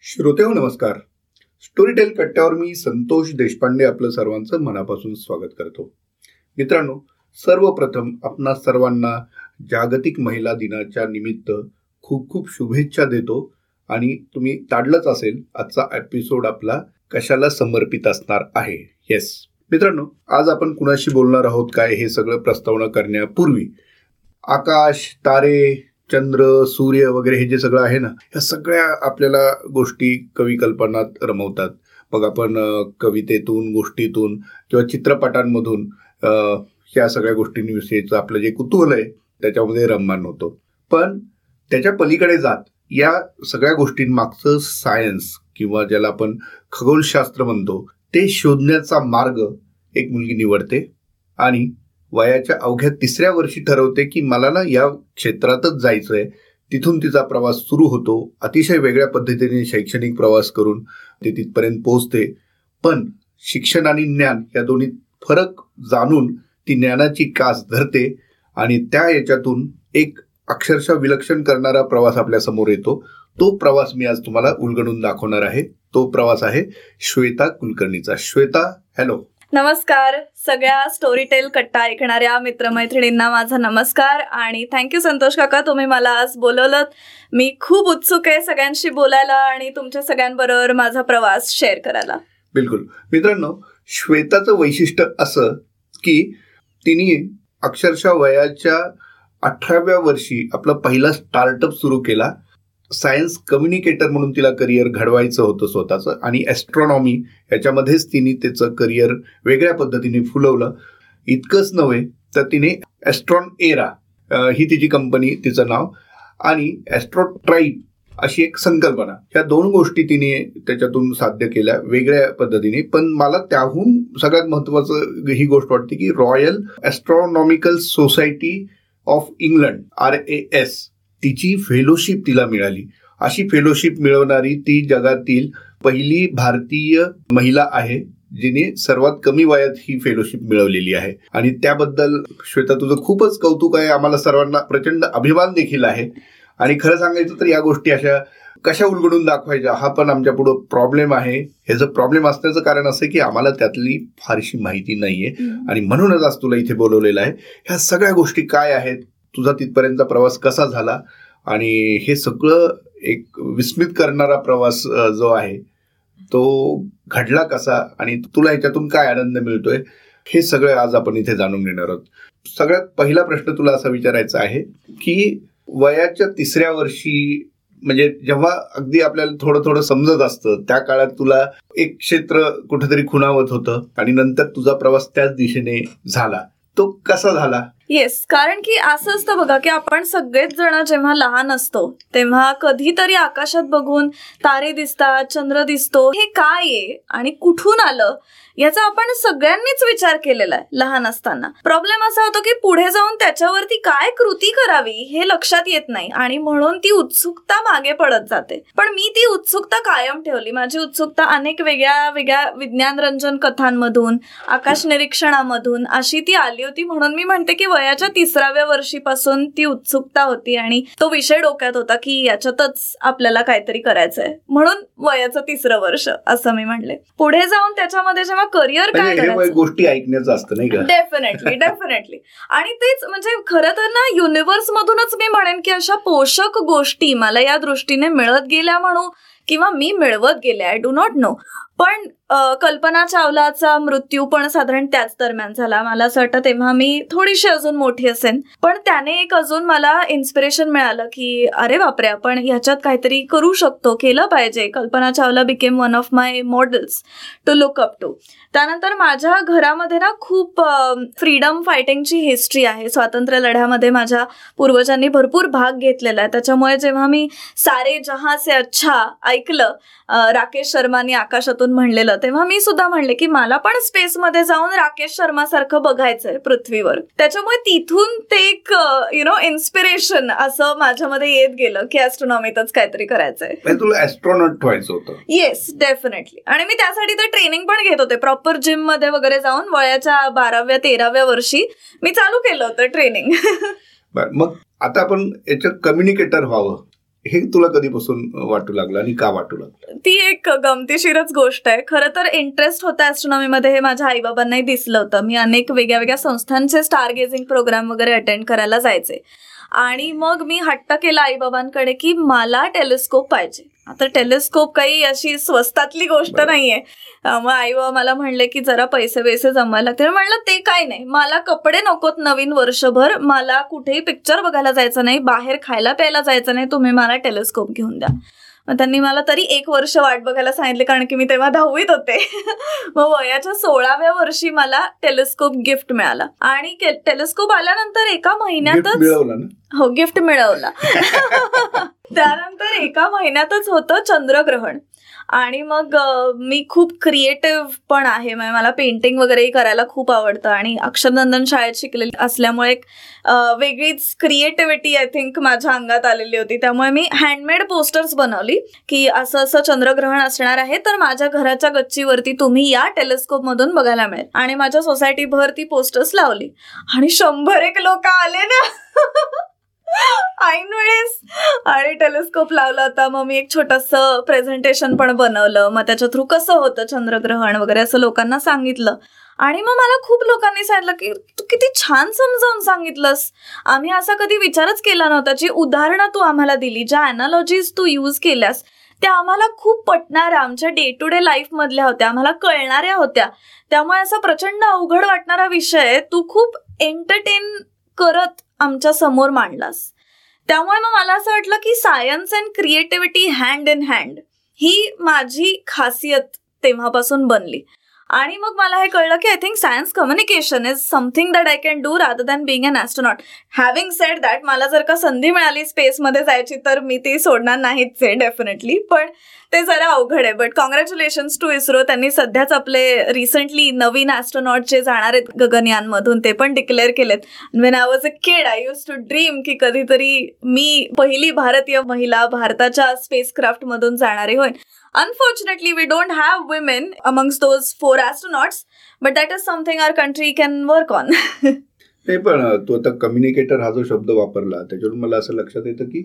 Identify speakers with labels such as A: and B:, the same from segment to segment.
A: श्रोतेहो नमस्कार. स्टोरीटेल कट्ट्यावर मी संतोष देशपांडे आपलं सर्वांचं मनापासून स्वागत करतो. मित्रांनो, सर्वप्रथम आपणा सर्वांना जागतिक महिला दिनाच्या निमित्त खूप खूप शुभेच्छा देतो. आणि तुम्ही ताडलंच असेल आजचा एपिसोड आपला कशाला समर्पित असणार आहे. येस मित्रांनो, आज आपण कुणाशी बोलणार आहोत काय हे सगळं प्रस्तावना करण्यापूर्वी आकाश, तारे, चंद्र, सूर्य वगैरे हे जे सगळं आहे ना, ह्या सगळ्या आपल्याला गोष्टी कवी कल्पनात रमवतात. मग आपण कवितेतून, गोष्टीतून किंवा चित्रपटांमधून ह्या सगळ्या गोष्टींविषयीचं आपलं जे कुतूहल आहे त्याच्यामध्ये रममान होतो. पण त्याच्या पलीकडे जात या सगळ्या गोष्टींमागचं सायन्स किंवा ज्याला आपण खगोलशास्त्र म्हणतो ते शोधण्याचा मार्ग एक मुलगी निवडते आणि वयाच्या अवघ्या 3ऱ्या वर्षी ठरवते की मला ना या क्षेत्रातच जायचंय. तिथून तिचा प्रवास सुरू होतो. अतिशय वेगळ्या पद्धतीने शैक्षणिक प्रवास करून ते तिथपर्यंत पोहोचते. पण शिक्षण आणि ज्ञान या दोन्हीत फरक जाणून ती ज्ञानाची कास धरते आणि त्या याच्यातून एक अक्षरशः विलक्षण करणारा प्रवास आपल्या समोर येतो. तो प्रवास मी आज तुम्हाला उलगडून दाखवणार आहे. तो प्रवास आहे श्वेता कुलकर्णीचा. श्वेता, हॅलो.
B: नमस्कार. सगळ्या स्टोरीटेल कट्टा ऐकणाऱ्या मित्रमैत्रिणींना माझा नमस्कार आणि थँक्यू संतोष काका, तुम्ही मला आज बोलवलं. मी खूप उत्सुक आहे सगळ्यांशी बोलायला आणि तुमच्या सगळ्यांबरोबर माझा प्रवास शेअर करायला.
A: बिलकुल. मित्रांनो, श्वेताचं वैशिष्ट्य असं की तिने अक्षरशः वयाच्या 18व्या वर्षी आपला पहिला स्टार्टअप सुरू केला. सायन्स कम्युनिकेटर म्हणून तिला करिअर घडवायचं होतं स्वतःचं आणि ॲस्ट्रॉनॉमी याच्यामध्येच तिने त्याचं करिअर वेगळ्या पद्धतीने फुलवलं. इतकंच नव्हे तर तिने ॲस्ट्रॉन एरा ही तिची कंपनी, तिचं नाव, आणि ॲस्ट्रोट्राईब अशी एक संकल्पना, ह्या 2 गोष्टी तिने त्याच्यातून साध्य केल्या वेगळ्या पद्धतीने. पण मला त्याहून सगळ्यात महत्त्वाचं ही गोष्ट वाटते की royal astronomical society of England RAS तिची फेलोशिप तिला मिळाली. अशी फेलोशिप मिळवणारी ती जगातील पहिली भारतीय महिला आहे जिने सर्वात कमी वयात ही फेलोशिप मिळवलेली आहे. आणि त्याबद्दल श्वेता तुझं खूपच कौतुक आहे. आम्हाला सर्वांना प्रचंड अभिमान देखील आहे. आणि खरं सांगायचं तर या गोष्टी अशा कशा उलगडून दाखवायच्या हा पण आमच्या पुढं प्रॉब्लेम आहे. ह्याचं प्रॉब्लेम असण्याचं कारण असं की आम्हाला त्यातली फारशी माहिती नाहीये आणि म्हणूनच आज तुला इथे बोलवलेलं आहे. ह्या सगळ्या गोष्टी काय आहेत, तुझा तिथपर्यंतचा प्रवास कसा झाला आणि हे सगळं एक विस्मित करणारा प्रवास जो आहे तो घडला कसा आणि तुला ह्याच्यातून काय आनंद मिळतोय, हे सगळं आज आपण इथे जाणून घेणार आहोत. सगळ्यात पहिला प्रश्न तुला असा विचारायचा आहे की वयाच्या 3ऱ्या वर्षी, म्हणजे जेव्हा अगदी आपल्याला थोडं थोडं समजत असतं त्या काळात तुला एक क्षेत्र कुठेतरी खुणावत होतं आणि नंतर तुझा प्रवास त्याच दिशेने झाला. तो कसा झाला?
B: येस, कारण की असं असतं बघा की आपण सगळेच जण जेव्हा लहान असतो तेव्हा कधीतरी आकाशात बघून तारे दिसतात, चंद्र दिसतो, हे काय आहे आणि कुठून आलं याचा आपण सगळ्यांनीच विचार केलेला आहे लहान असताना. प्रॉब्लेम असा होतो की पुढे जाऊन त्याच्यावरती काय कृती करावी हे लक्षात येत नाही आणि म्हणून ती उत्सुकता मागे पडत जाते. पण मी ती उत्सुकता कायम ठेवली. माझी उत्सुकता अनेक वेगळ्या वेगळ्या विज्ञानरंजन कथांमधून, आकाश निरीक्षणामधून अशी ती आली होती. म्हणून मी म्हणते की वयाच्या 3ऱ्या वर्षीपासून ती उत्सुकता होती आणि तो विषय डोक्यात होता की याच्यातच आपल्याला काहीतरी करायचंय. म्हणून वयाचं 3रं वर्ष असं मी म्हणले. पुढे जाऊन त्याच्यामध्ये जेव्हा करिअर काय करायचं,
A: गोष्टी ऐकण्याचं असतं नाही का?
B: डेफिनेटली. आणि तेच म्हणजे खरं तर ना युनिव्हर्स मधूनच मी म्हणेन की अशा पोषक गोष्टी मला या दृष्टीने मिळत गेल्या म्हणू किंवा मी मिळवत गेले, आय डू नॉट नो. पण कल्पना चावलाचा मृत्यू पण साधारण त्याच दरम्यान झाला. मला असं वाटतं तेव्हा मी थोडीशी अजून मोठी असेन. पण त्याने एक अजून मला इन्स्पिरेशन मिळालं की अरे बापरे, आपण ह्याच्यात काहीतरी करू शकतो, केलं पाहिजे. Kalpana Chawla became one of my models to look up to. त्यानंतर माझ्या घरामध्ये ना खूप फ्रीडम फायटिंगची हिस्ट्री आहे. स्वातंत्र्य लढ्यामध्ये माझ्या पूर्वजांनी भरपूर भाग घेतलेला आहे. त्याच्यामुळे जेव्हा मी सारे जहां से अच्छा ऐकलं राकेश शर्मानी आकाशातून म्हणलेलं, तेव्हा मी सुद्धा म्हणले की मला पण स्पेसमध्ये जाऊन राकेश शर्मा सारखं बघायचंय पृथ्वीवर. त्याच्यामुळे तिथून ते एक इन्स्पिरेशन असं माझ्यामध्ये येत गेलं की ॲस्ट्रॉनॉमीतच काहीतरी करायचंय.
A: तुला ॲस्ट्रॉनॉट व्हायचं होतं?
B: Yes, definitely. आणि मी त्यासाठी तर ट्रेनिंग पण घेत होते. प्रॉपर जिम मध्ये वगैरे जाऊन वयाच्या 12व्या-13व्या वर्षी मी चालू केलं होतं ट्रेनिंग.
A: मग आता आपण याच्यात कम्युनिकेटर व्हावं हे तुला कधीपासून वाटू लागलं आणि का वाटू लागलं?
B: ती एक गमतीशीरच गोष्ट आहे. खरं तर इंटरेस्ट होता ॲस्ट्रॉनॉमीमध्ये हे माझ्या आईबाबांनाही दिसलं होतं. मी अनेक वेगळ्या वेगळ्या संस्थांचे स्टार गेझिंग प्रोग्राम वगैरे अटेंड करायला जायचे आणि मग मी हट्ट केला आईबाबांकडे की मला टेलिस्कोप पाहिजे. आता टेलिस्कोप काही अशी स्वस्तातली गोष्ट नाहीये. मग आई बाबा मला म्हणले की जरा पैसे जमायला लागते. म्हणलं ते काय नाही, मला कपडे नकोत नवीन वर्षभर, मला कुठेही पिक्चर बघायला जायचं नाही, बाहेर खायला प्यायला जायचं नाही, तुम्ही मला टेलिस्कोप घेऊन द्या. मग त्यांनी मला तरी 1 वर्ष वाट बघायला सांगितले कारण की मी तेव्हा 10वीत होते. मग वयाच्या 16व्या वर्षी मला टेलिस्कोप गिफ्ट मिळाला आणि टेलिस्कोप आल्यानंतर एका महिन्यातच गिफ्ट मिळवला. त्यानंतर 1 महिन्यातच होतं चंद्रग्रहण आणि मग मी खूप क्रिएटिव्ह पण आहे, मला पेंटिंग वगैरेही करायला खूप आवडतं आणि अक्षरनंदन शाळेत शिकलेली असल्यामुळे एक वेगळीच क्रिएटिव्हिटी आय थिंक माझ्या अंगात आलेली होती. त्यामुळे मी हँडमेड पोस्टर्स बनवली की असं असं चंद्रग्रहण असणार आहे तर माझ्या घराच्या गच्चीवरती तुम्ही या टेलिस्कोपमधून बघायला मिळेल. आणि माझ्या सोसायटीभर ती पोस्टर्स लावली आणि 100 लोक आले ना ऐन वेळेस आणि टेलिस्कोप लावला होता. मग मी एक छोटंसं प्रेझेंटेशन पण बनवलं, मग त्याच्या थ्रू कसं होतं चंद्रग्रहण वगैरे असं लोकांना सांगितलं. आणि मग मला खूप लोकांनी सांगितलं की तू किती छान समजावून सांगितलंस, आम्ही असा कधी विचारच केला नव्हता. जी उदाहरणं तू आम्हाला दिली, ज्या अॅनालॉजीज तू यूज केल्यास त्या आम्हाला खूप पटणाऱ्या, आमच्या डे टू डे लाईफ मधल्या होत्या, आम्हाला कळणाऱ्या होत्या. त्यामुळे असा प्रचंड अवघड वाटणारा विषय तू खूप एंटरटेन करत आमच्या समोर मांडलास. त्यामुळे मग मला असं वाटलं की science and creativity hand in hand ही माझी खासियत तेव्हापासून बनली. आणि मग मला हे कळलं की I think science communication is something that I can do rather than being an astronaut. Having said that, मला जर का संधी मिळाली स्पेसमध्ये जायची तर मी ती सोडणार नाहीच आहे डेफिनेटली, पण ते जरा अवघड आहे. बट कॉंग्रॅच्युलेशन्स टू इस्रो, त्यांनी सध्याच आपले रिसेंटली नवीन ॲस्ट्रॉनॉट जे जाणार आहेत गगनयानमधून ते पण डिक्लेअर केलेत. When I was a kid I use to dream की कधीतरी मी पहिली भारतीय महिला भारताच्या स्पेसक्राफ्टमधून जाणारी होईन. Unfortunately, we don't have women amongst those 4 astronauts, but that is something our country can work on.
A: नाही, पण तो आता कम्युनिकेटर हा जो शब्द वापरला त्याच्यावरून मला असं लक्षात येतं की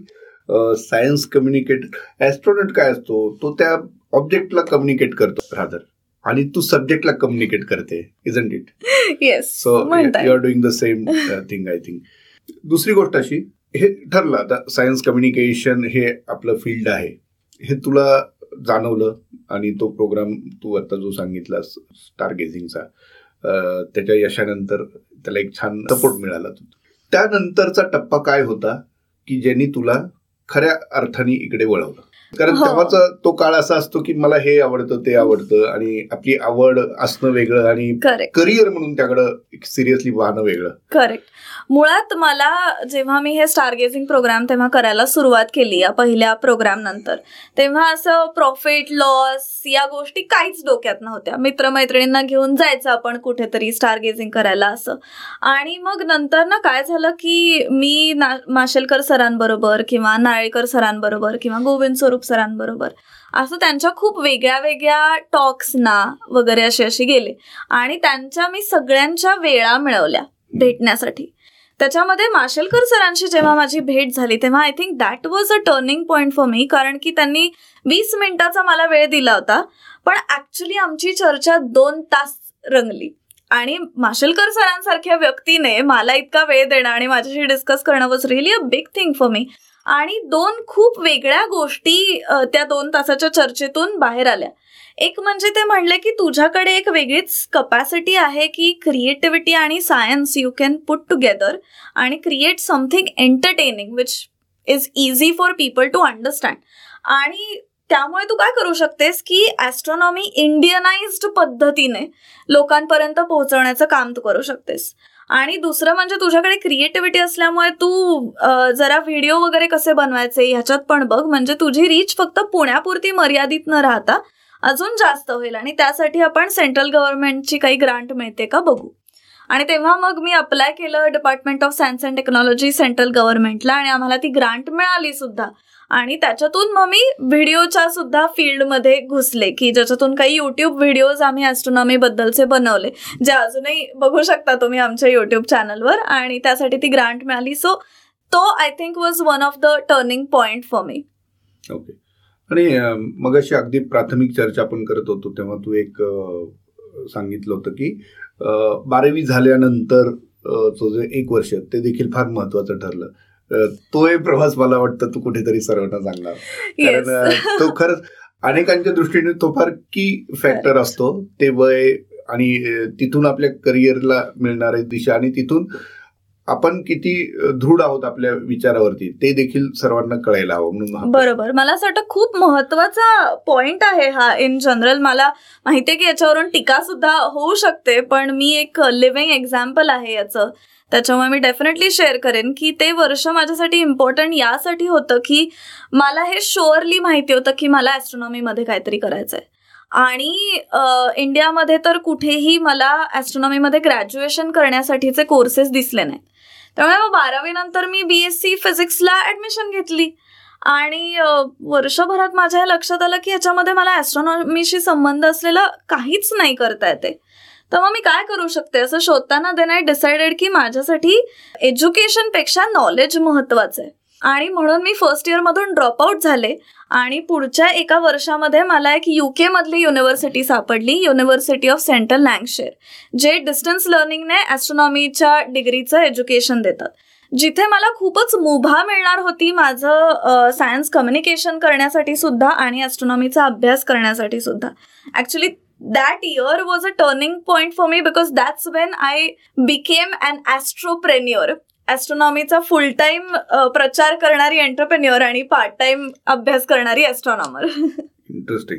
A: सायन्स कम्युनिकेटर, ॲस्ट्रॉनॉट काय असतो, तो त्या ऑब्जेक्टला कम्युनिकेट करतो रादर, आणि तू सब्जेक्टला कम्युनिकेट करते, isn't it?
B: Yes,
A: so you are doing the same thing I think. दुसरी गोष्ट अशी, हे ठरलं आता सायन्स कम्युनिकेशन हे आपलं फील्ड आहे, हे तुला जाणवलं आणि तो प्रोग्राम तू आता जो सांगितलास स्टार गेझिंगचा, त्याच्या यशानंतर त्याला एक छान सपोर्ट मिळाला. त्यानंतरचा टप्पा काय होता की ज्यांनी तुला खऱ्या अर्थाने इकडे वळवलं? कारण तेव्हाचा तो काळ असा असतो की मला हे आवडतं ते आवडतं आणि आपली आवड असणं वेगळं आणि करिअर म्हणून त्याकडं सिरियसली वाहणं वेगळं.
B: करेक्ट. मुळात मला जेव्हा मी हे स्टार गेझिंग प्रोग्राम तेव्हा करायला सुरुवात केली या पहिल्या प्रोग्राम नंतर, तेव्हा असं प्रॉफिट लॉस या गोष्टी काहीच डोक्यात नव्हत्या. मित्रमैत्रिणींना घेऊन जायचं आपण कुठेतरी स्टार गेझिंग करायला असं. आणि मग नंतर ना काय झालं की मी माशेलकर सरांबरोबर किंवा नाळेकर सरांबरोबर किंवा गोविंद स्वरूप सरांबरोबर असं त्यांच्या खूप वेगळ्या वेगळ्या टॉक्सना वगैरे अशी गेले आणि त्यांच्या मी सगळ्यांच्या वेळा मिळवल्या भेटण्यासाठी. त्याच्यामध्ये माशेलकर सरांशी जेव्हा माझी भेट झाली तेव्हा I think that was a turning point for me, कारण की त्यांनी 20 मिनिटाचा मला वेळ दिला होता, पण ऍक्च्युली आमची चर्चा 2 तास रंगली. आणि माशेलकर सरांसारख्या व्यक्तीने मला इतका वेळ देणं आणि माझ्याशी डिस्कस करणं was really a big thing for me. आणि 2 खूप वेगळ्या गोष्टी त्या 2 तासाच्या चर्चेतून बाहेर आल्या. एक म्हणजे ते म्हणले की तुझ्याकडे एक वेगळीच कपॅसिटी आहे की क्रिएटिव्हिटी आणि science you can put together आणि create something entertaining which is easy for people to understand. आणि त्यामुळे तू काय करू शकतेस की ॲस्ट्रॉनॉमी इंडियनाइज्ड पद्धतीने लोकांपर्यंत पोहोचवण्याचं काम तू करू शकतेस. आणि दुसरं म्हणजे तुझ्याकडे क्रिएटिव्हिटी असल्यामुळे तू जरा व्हिडिओ वगैरे कसे बनवायचे ह्याच्यात पण बघ, म्हणजे तुझी रीच फक्त पुण्यापुरती मर्यादित न राहता अजून जास्त होईल. आणि त्यासाठी आपण सेंट्रल गव्हर्नमेंटची काही ग्रांट मिळते का बघू. आणि तेव्हा मग मी अप्लाय केलं department of science and technology central गव्हर्नमेंटला आणि आम्हाला ती ग्रांट मिळाली सुद्धा. आणि त्याच्यातून मग मी व्हिडिओच्या सुद्धा फील्डमध्ये घुसले की ज्याच्यातून काही युट्यूब व्हिडिओज आम्ही ॲस्ट्रॉनॉमी बद्दलचे बनवले जे अजूनही बघू शकता तुम्ही आमच्या युट्यूब चॅनलवर. आणि त्यासाठी ती ग्रांट मिळाली. सो तो I think was one of the turning point for me.
A: Okay. आणि मग अशी अगदी प्राथमिक चर्चा आपण करत होतो तेव्हा तू एक सांगितलं होतं की 12वी झाल्यानंतर तो जे 1 वर्ष ते देखील फार महत्वाचं ठरलं. तो एक प्रवास मला वाटतं तू कुठेतरी सर्वांना सांगणार, कारण तो खरंच अनेकांच्या दृष्टीने तो फार की फॅक्टर असतो. ते वय आणि तिथून आपल्या करिअरला मिळणारी दिशा आणि तिथून आपण किती दृढ आहोत आपल्या विचारावरती ते देखील सर्वांना कळायला हवं म्हणून.
B: बरोबर. मला असं वाटतं खूप महत्वाचा पॉइंट आहे हा. इन जनरल मला माहितीये की याच्यावरून टीका सुद्धा होऊ शकते, पण मी एक लिव्हिंग एक्झाम्पल आहे याचं, त्याच्यामुळे मी डेफिनेटली शेअर करेन की ते वर्ष माझ्यासाठी इम्पॉर्टंट यासाठी होतं की मला हे शुअरली माहिती होतं की मला ॲस्ट्रॉनॉमीमध्ये काहीतरी करायचंय. आणि इंडियामध्ये तर कुठेही मला ॲस्ट्रॉनॉमीमध्ये ग्रॅज्युएशन करण्यासाठीचे कोर्सेस दिसले नाहीत. त्यामुळे मग 12वी नंतर मी BSc फिजिक्सला ॲडमिशन घेतली आणि वर्षभरात माझ्या हे लक्षात आलं की ह्याच्यामध्ये मला ॲस्ट्रॉनॉमीशी संबंध असलेलं काहीच नाही करता येते. तर मग मी काय करू शकते असं शोधताना देन आय डिसाइडेड की माझ्यासाठी एज्युकेशनपेक्षा नॉलेज महत्वाचं आहे. आणि म्हणून मी फर्स्ट इयरमधून ड्रॉपआउट झाले आणि पुढच्या एका वर्षामध्ये मला एक UK मधली युनिव्हर्सिटी सापडली, युनिव्हर्सिटी ऑफ सेंट्रल लँकशायर, जे डिस्टन्स लर्निंगने ॲस्ट्रॉनॉमीच्या डिग्रीचं एज्युकेशन देतात, जिथे मला खूपच मुभा मिळणार होती माझं सायन्स कम्युनिकेशन करण्यासाठी सुद्धा आणि ॲस्ट्रॉनॉमीचा अभ्यास करण्यासाठी सुद्धा. Actually that year was a turning point for me because that's when I became an astropreneur. ॲस्ट्रॉनॉमीचा फुल टाइम प्रचार करणारी एंटरप्रेन्युअर आणि पार्ट टाइम अभ्यास करणारी ॲस्ट्रॉनॉमर.
A: इंटरेस्टिंग.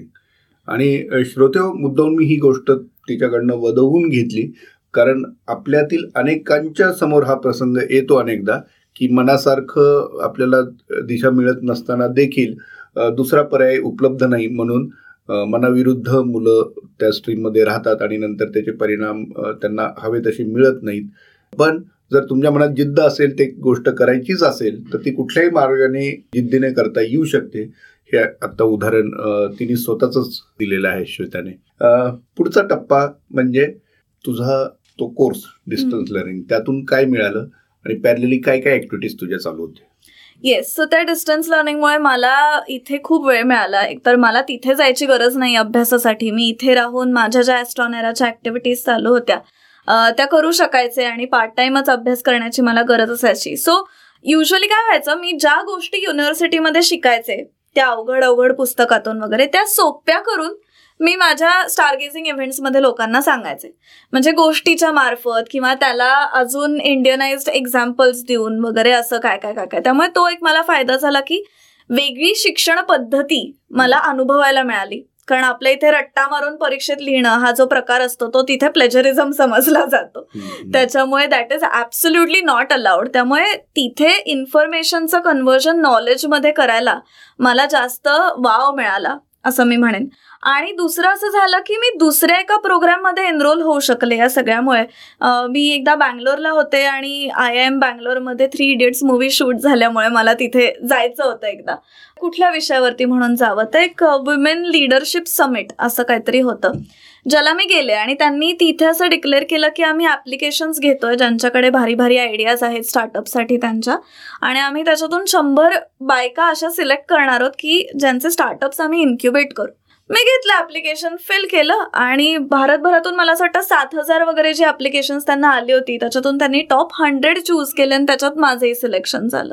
A: आणि श्रोतेहो, मुद्दाम मी ही गोष्ट तिच्याकडनं वदवून घेतली कारण आपल्यातील अनेकांच्या समोर हा प्रसंग येतो अनेकदा की मनासारखं आपल्याला दिशा मिळत नसताना देखील दुसरा पर्याय उपलब्ध नाही म्हणून मनाविरुद्ध मुलं त्या स्ट्रीममध्ये राहतात आणि नंतर त्याचे परिणाम त्यांना हवे तसे मिळत नाहीत. पण जर तुमच्या मनात जिद्द असेल, ते गोष्ट करायचीच असेल तर ती कुठल्याही मार्गाने जिद्दीने करता येऊ शकते. हे आता उदाहरण तिने स्वतःच दिलेलं आहे श्वेताने. पुढचा टप्पा म्हणजे तुझा तो कोर्स डिस्टन्स लर्निंग, त्यातून काय मिळालं आणि पॅरलली काय काय ऍक्टिव्हिटीज तुझ्या चालू होत्या?
B: येस, सो त्या डिस्टन्स लर्निंगमुळे मला इथे खूप वेळ मिळाला. एकतर मला तिथे जायची गरज नाही अभ्यासासाठी, मी इथे राहून माझ्या ज्या ॲस्ट्रॉनेराच्या ॲक्टिव्हिटीज चालू होत्या त्या करू शकायचे आणि पार्ट टाइमच अभ्यास करण्याची मला गरज असायची. सो युजली काय व्हायचं, मी ज्या गोष्टी युनिव्हर्सिटीमध्ये शिकायचे त्या अवघड पुस्तकातून वगैरे त्या सोप्या करून मी माझ्या स्टारगेझिंग इव्हेंट्समध्ये लोकांना सांगायचे, म्हणजे गोष्टीच्या मार्फत किंवा त्याला अजून इंडियनाइज्ड एक्झाम्पल्स देऊन वगैरे असं काय काय काय काय. त्यामुळे तो एक मला फायदा झाला की वेगळी शिक्षण पद्धती मला अनुभवायला मिळाली. कारण आपल्या इथे रट्टा मारून परीक्षेत लिहिणं हा जो प्रकार असतो तो तिथे प्लेजरिझम समजला जातो, त्याच्यामुळे that is absolutely not allowed. त्यामुळे तिथे इन्फॉर्मेशनचं कन्व्हर्जन नॉलेजमध्ये करायला मला जास्त वाव मिळाला असं मी म्हणेन. आणि दुसरं असं झालं की मी दुसऱ्या एका प्रोग्राममध्ये एनरोल होऊ शकले या सगळ्यामुळे. मी एकदा बँगलोरला होते आणि IIM बँगलोरमध्ये 3 इडियट्स मूवी शूट झाल्यामुळे मला तिथे जायचं होतं एकदा. कुठल्या विषयावरती म्हणून जावं, तर एक वुमेन लिडरशिप समिट असं काहीतरी होतं ज्याला मी गेले आणि त्यांनी तिथे असं डिक्लेअर केलं की आम्ही ॲप्लिकेशन्स घेतोय ज्यांच्याकडे भारी आयडियाज आहेत स्टार्टअपसाठी त्यांच्या, आणि आम्ही त्याच्यातून 100 बायका अशा सिलेक्ट करणार आहोत की ज्यांचे स्टार्टअप्स आम्ही इन्क्युबेट करू. मी घेतलं ॲप्लिकेशन, फिल केलं आणि भारतभरातून मला असं वाटतं 7,000 वगैरे जी ॲप्लिकेशन्स त्यांना आली होती त्याच्यातून त्यांनी टॉप 100 चूज केले आणि त्याच्यात माझंही सिलेक्शन झालं.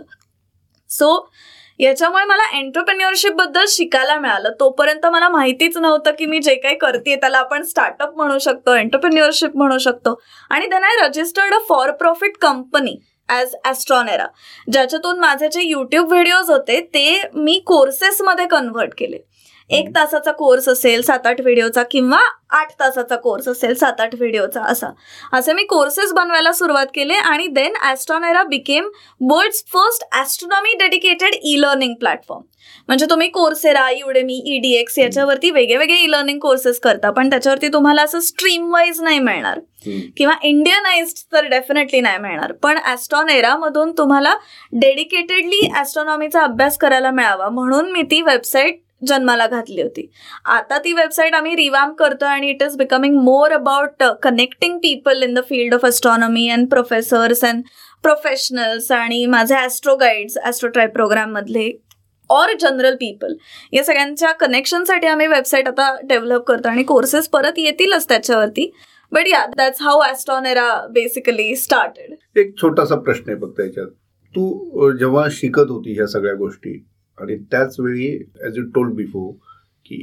B: सो याच्यामुळे मला एंटरप्रेन्युअरशिप बद्दल शिकायला मिळालं. तोपर्यंत मला माहितीच नव्हतं की मी जे काही करते त्याला आपण स्टार्टअप म्हणू शकतो, एंटरप्रेन्युअरशिप म्हणू शकतो. आणि then I registered a for profit company as Astronera, ज्याच्यातून माझे जे YouTube व्हिडिओज होते ते मी कोर्सेसमध्ये कन्व्हर्ट केले. 1 तासाचा कोर्स असेल 7-8 व्हिडिओचा किंवा 8 तासाचा कोर्स असेल 7-8 व्हिडिओचा, असे मी कोर्सेस बनवायला सुरुवात केले. आणि then Astronera became world's first astronomy dedicated e learning platform. म्हणजे तुम्ही कोर्सेरा, युडेमी, EDX याच्यावरती वेगळे ई लर्निंग कोर्सेस करता, पण त्याच्यावरती तुम्हाला असं स्ट्रीम वाईज नाही मिळणार किंवा इंडियनाइज्ड तर डेफिनेटली नाही मिळणार. पण ॲस्ट्रॉनेरामधून तुम्हाला डेडिकेटेडली ॲस्ट्रॉनॉमीचा अभ्यास करायला मिळावा म्हणून मी ती वेबसाईट जन्माला घातली होती. आता ती वेबसाईट आम्ही रिवॅम्प करतोय आणि it is becoming more about connecting people in the field of astronomy and professors and professionals आणि माझे ॲस्ट्रो गाईड्स, ॲस्ट्रो ट्राईब प्रोग्राममधले ऑर जनरल पीपल, या सगळ्यांच्या कनेक्शनसाठी आम्ही वेबसाईट आता डेव्हलप करतो आणि कोर्सेस परत येतीलच त्याच्यावरती. But yeah, that's how Astronera basically started.
A: एक छोटासा प्रश्न आहे फक्त याच्यात, तू जेव्हा शिकत होती ह्या सगळ्या गोष्टी आणि त्याच वेळी ॲज यू टोल्ड बिफोर की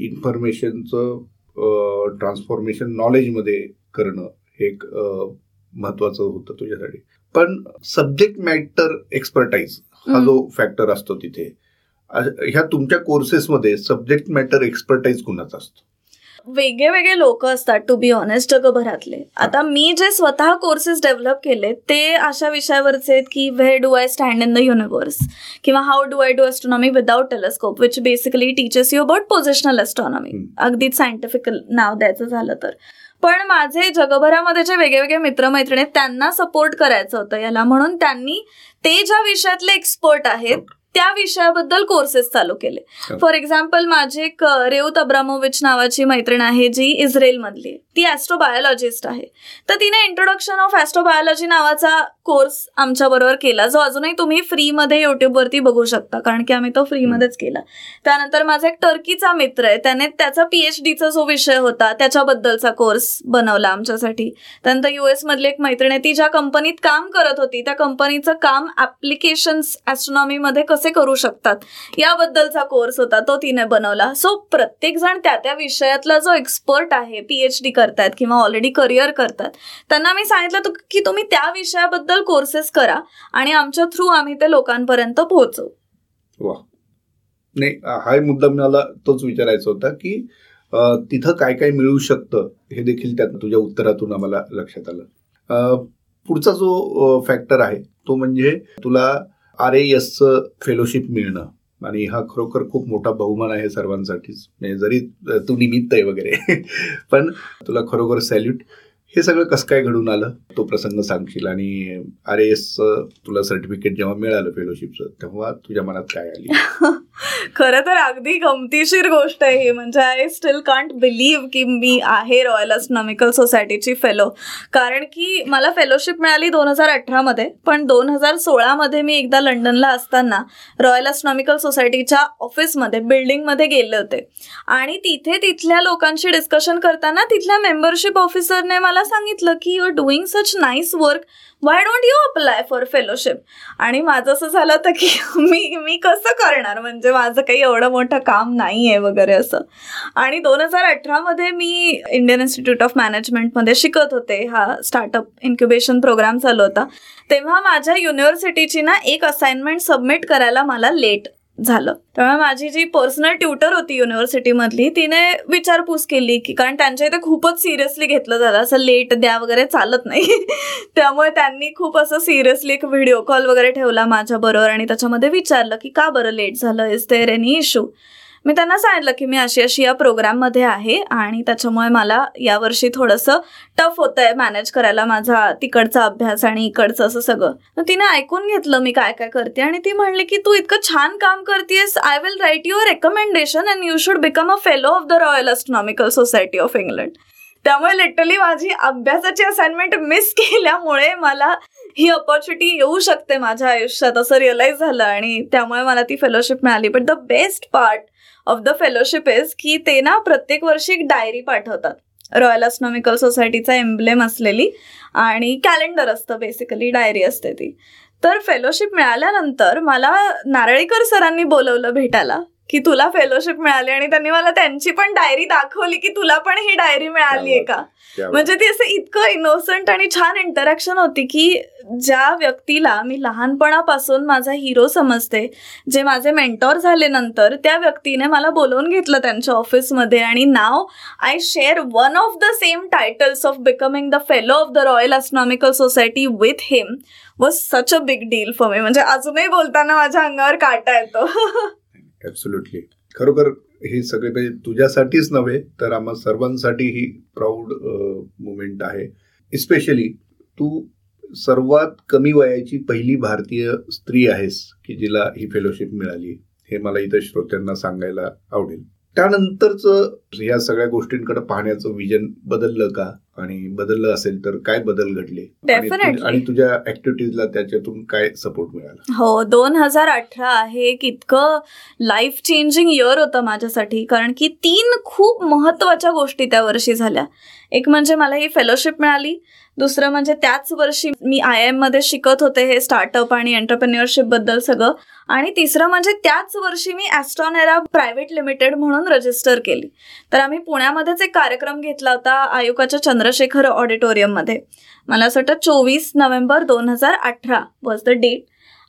A: इन्फॉर्मेशनचं ट्रान्सफॉर्मेशन नॉलेजमध्ये करणं हे एक महत्वाचं होतं तुझ्यासाठी, पण सब्जेक्ट मॅटर एक्सपर्टाईज हा जो फॅक्टर असतो तिथे, ह्या तुमच्या कोर्सेसमध्ये सब्जेक्ट मॅटर एक्सपर्टाईज कुणाचा असतो?
B: वेगळे वेगळे लोक असतात टू बी ऑनेस्ट जगभरातले. आता मी जे स्वतः कोर्सेस डेव्हलप केले ते अशा विषयावरचे आहेत की where do I stand in the universe, किंवा how do I do astronomy without telescope, which basically teaches you about positional astronomy, अगदीच सायंटिफिक नाव द्यायचं झालं तर. पण माझे जगभरामध्ये जे वेगवेगळे मित्रमैत्रिणी आहेत त्यांना सपोर्ट करायचं होतं याला, म्हणून त्यांनी ते ज्या विषयातले एक्सपर्ट आहेत त्या विषयाबद्दल कोर्सेस चालू केले. फॉर एक्झाम्पल, माझी एक रेवत अब्रामोविच नावाची मैत्रीण आहे जी इस्रायलमधली आहे, ती ॲस्ट्रोबायोलॉजिस्ट आहे. तर तिने इंट्रोडक्शन ऑफ ॲस्ट्रोबायोलॉजी नावाचा कोर्स आमच्याबरोबर केला, जो अजूनही तुम्ही फ्रीमध्ये युट्यूबवरती बघू शकता, कारण की आम्ही तो फ्रीमध्येच केला. त्यानंतर माझा एक टर्कीचा मित्र आहे, त्याने त्याचा PhDचा जो विषय होता त्याच्याबद्दलचा कोर्स बनवला आमच्यासाठी. त्यानंतर US मधली एक मैत्रीण आहे, ती ज्या कंपनीत काम करत होती त्या कंपनीचं काम ॲप्लिकेशन्स ॲस्ट्रॉनॉमीमध्ये कसे करू शकतात याबद्दलचा कोर्स होता, तो तिने बनवला. सो प्रत्येक जण त्या विषयातला जो एक्सपर्ट आहे, PhD करतायत किंवा ऑलरेडी करिअर करतात, त्यांना मी सांगितलं की तुम्ही त्या विषयाबद्दल कोर्सेस करा आणि आमच्या थ्रू आम्ही ते लोकांपर्यंत पोहोचवू.
A: वा, नाही, हा मुद्दा मला तोच विचारायचा होता की तिथं काय काय मिळू शकतं हे देखील त्यात तुझ्या उत्तरातून आम्हाला लक्षात आलं. पुढचा जो फॅक्टर आहे तो म्हणजे तुला RASचं फेलोशिप मिळणं, आणि हा खरोखर खूप मोठा बहुमान आहे सर्वांसाठीच, म्हणजे जरी तू निमित्त आहे वगैरे पण तुला खरोखर सॅल्यूट. हे सगळं कसं काय घडून आलं तो प्रसंग सांगशील, आणि RASचं तुला सर्टिफिकेट जेव्हा मिळालं फेलोशिपचं तेव्हा तुझ्या मनात काय आली?
B: खरं तर अगदी गमतीशीर गोष्ट आहे ही, म्हणजे आय स्टील कांट बिलीव्ह की मी आहे रॉयल ॲस्ट्रॉनॉमिकल सोसायटीची फेलो. कारण की मला फेलोशिप मिळाली 2018 पण 2016 मी एकदा लंडनला असताना रॉयल ॲस्ट्रॉनॉमिकल सोसायटीच्या ऑफिसमध्ये, बिल्डिंगमध्ये गेले होते आणि तिथल्या लोकांशी डिस्कशन करताना तिथल्या मेंबरशिप ऑफिसरने मला सांगितलं की you are doing such nice work, why don't you apply for fellowship. आणि माझं असं झालं होतं की मी कसं करणार, म्हणजे माझं काही एवढं मोठं काम नाही आहे वगैरे असं. आणि 2018 मी इंडियन इन्स्टिट्यूट ऑफ मॅनेजमेंटमध्ये शिकत होते, हा स्टार्टअप इन्क्युबेशन प्रोग्राम चालू होता. तेव्हा माझ्या युनिव्हर्सिटीची एक असाइनमेंट सबमिट करायला मला लेट झालं. त्यामुळे माझी जी पर्सनल ट्युटर होती युनिव्हर्सिटीमधली तिने विचारपूस केली की, कारण त्यांच्या इथे खूपच सिरियसली घेतलं झालं, असं लेट द्या वगैरे चालत नाही त्यामुळे त्यांनी खूप असं सिरियसली एक व्हिडिओ कॉल वगैरे ठेवला माझ्याबरोबर आणि त्याच्यामध्ये विचारलं की का बरं लेट झालं, इज देअर एनी इश्यू. मी त्यांना सांगितलं की मी अशी या प्रोग्राममध्ये आहे आणि त्याच्यामुळे मला यावर्षी थोडंसं टफ होतं आहे मॅनेज करायला माझा तिकडचा अभ्यास आणि इकडचं असं सगळं. तर तिने ऐकून घेतलं मी काय काय करते आणि ती म्हणली की तू इतकं छान काम करतेस, I will write your recommendation and you should become a fellow of the royal astronomical society of England. त्यामुळे लिटरली माझी अभ्यासाची असाइनमेंट मिस केल्यामुळे मला ही अपॉर्च्युनिटी येऊ शकते माझ्या आयुष्यात असं रिअलाइज झालं आणि त्यामुळे मला ती फेलोशिप मिळाली. But the best part of the fellowship is की ते प्रत्येक वर्षी एक डायरी पाठवतात, रॉयल ॲस्ट्रॉनॉमिकल सोसायटीचा एम्ब्लेम असलेली, आणि कॅलेंडर असतं, बेसिकली डायरी असते ती. तर फेलोशिप मिळाल्यानंतर मला नारळीकर सरांनी बोलवलं भेटायला की तुला फेलोशिप मिळाली, आणि त्यांनी मला त्यांची पण डायरी दाखवली की तुला पण ही डायरी मिळाली आहे का. म्हणजे ती असं इतकं इनोसंट आणि छान इंटरॅक्शन होती की ज्या व्यक्तीला मी लहानपणापासून माझा हिरो समजते, जे माझे मेंटॉर झाले नंतर, त्या व्यक्तीने मला बोलवून घेतलं त्यांच्या ऑफिसमध्ये आणि now I share one of the same titles of becoming the fellow of the royal astronomical society with him was such a big deal for me. म्हणजे अजूनही बोलताना माझ्या अंगावर काटा येतो.
A: ॲब्सोल्युटली, खरोखर हे सगळे म्हणजे तुझ्यासाठीच नव्हे तर आम्हा सर्वांसाठी ही प्राऊड मुमेंट आहे. इस्पेशली तू सर्वात कमी वयाची पहिली भारतीय स्त्री आहेस की जिला ही फेलोशिप मिळाली, हे मला इथं श्रोत्यांना सांगायला आवडेल. त्यानंतरच या सगळ्या गोष्टींकडे पाहण्याचं विजन बदललं का, आणि बदललं असेल तर काय बदल घडले, आणि तुझ्या ऍक्टिव्हिटीजला त्याच्यातून काय सपोर्ट मिळाला?
B: हो, 2018 हे एक इतकं लाईफ चेंजिंग इयर होतं माझ्यासाठी, कारण की 3 खूप महत्वाच्या गोष्टी त्या वर्षी झाल्या. एक म्हणजे मला ही फेलोशिप मिळाली, दुसरं म्हणजे त्याच वर्षी मी IIM मध्ये शिकत होते हे स्टार्टअप आणि एंटरप्रेन्युअरशिप बद्दल सगळं, आणि तिसरं म्हणजे त्याच वर्षी मी ॲस्ट्रॉनेरा प्रायव्हेट लिमिटेड म्हणून रजिस्टर केली. तर आम्ही पुण्यामध्येच एक कार्यक्रम घेतला होता आयुकाच्या चंद्रशेखर ऑडिटोरियममध्ये. मला असं वाटतं 24 नोव्हेंबर 2018 वॉज द डेट,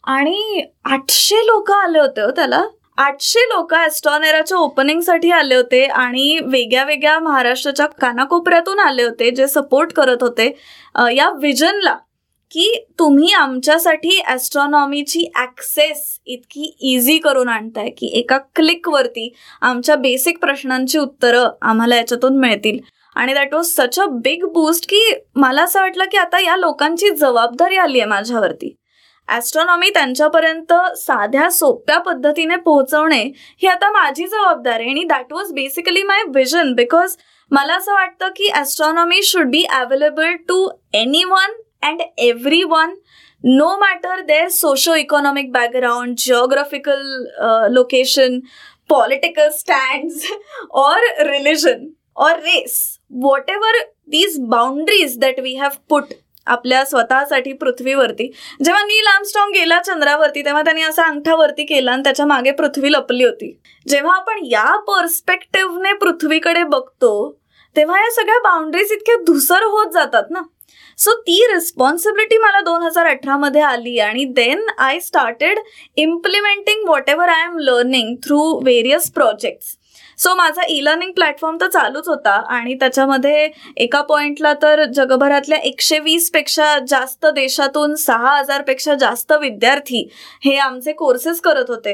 B: आणि 800 लोक आले होते त्याला. 800 लोक ॲस्ट्रॉनेराच्या ओपनिंगसाठी आले होते, आणि वेगळ्या वेगळ्या महाराष्ट्राच्या कानाकोपऱ्यातून आले होते जे सपोर्ट करत होते या विजनला, की तुम्ही आमच्यासाठी ॲस्ट्रॉनॉमीची ॲक्सेस इतकी इझी करून आणताय की एका क्लिकवरती आमच्या बेसिक प्रश्नांची उत्तरं आम्हाला याच्यातून मिळतील. आणि that was such a big boost की मला असं वाटलं की आता या लोकांची जबाबदारी आली आहे माझ्यावरती. ॲस्ट्रॉनॉमी त्यांच्यापर्यंत साध्या सोप्या पद्धतीने पोहोचवणे ही आता माझी जबाबदारी आहे, आणि that was basically my vision. Because मला असं वाटतं की astronomy should be available to anyone and everyone, no matter their socio-economic background, geographical location, political stands, or religion, or race. Whatever these boundaries that we have put आपल्या स्वतःसाठी पृथ्वीवरती. जेव्हा नील Armstrong गेला चंद्रावरती तेव्हा त्यांनी असा अंगठा वरती केला आणि त्याच्या मागे पृथ्वी लपली होती. जेव्हा आपण या पर्स्पेक्टिव्हने पृथ्वीकडे बघतो तेव्हा या सगळ्या बाउंड्रीज इतक्या धुसर होत जातात ना. सो ती रिस्पॉन्सिबिलिटी मला 2018 मध्ये आली, आणि then I started implementing whatever I am learning through various projects. So माझा ई लर्निंग प्लॅटफॉर्म तर चालूच होता, आणि त्याच्यामध्ये एका पॉइंटला तर जगभरातल्या 120 पेक्षा जास्त देशातून 6000 पेक्षा जास्त विद्यार्थी हे आमचे कोर्सेस करत होते.